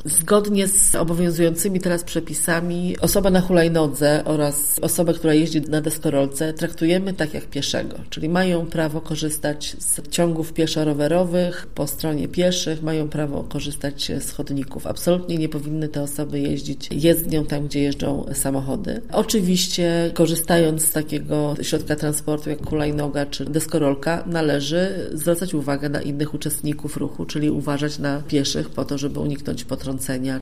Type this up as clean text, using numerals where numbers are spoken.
Zgodnie z obowiązującymi teraz przepisami osoba na hulajnodze oraz osoba, która jeździ na deskorolce traktujemy tak jak pieszego, czyli mają prawo korzystać z ciągów pieszo-rowerowych po stronie pieszych, mają prawo korzystać z chodników. Absolutnie nie powinny te osoby jeździć jezdnią tam, gdzie jeżdżą samochody. Oczywiście korzystając z takiego środka transportu jak hulajnoga czy deskorolka należy zwracać uwagę na innych uczestników ruchu, czyli uważać na pieszych po to, żeby uniknąć potrącenia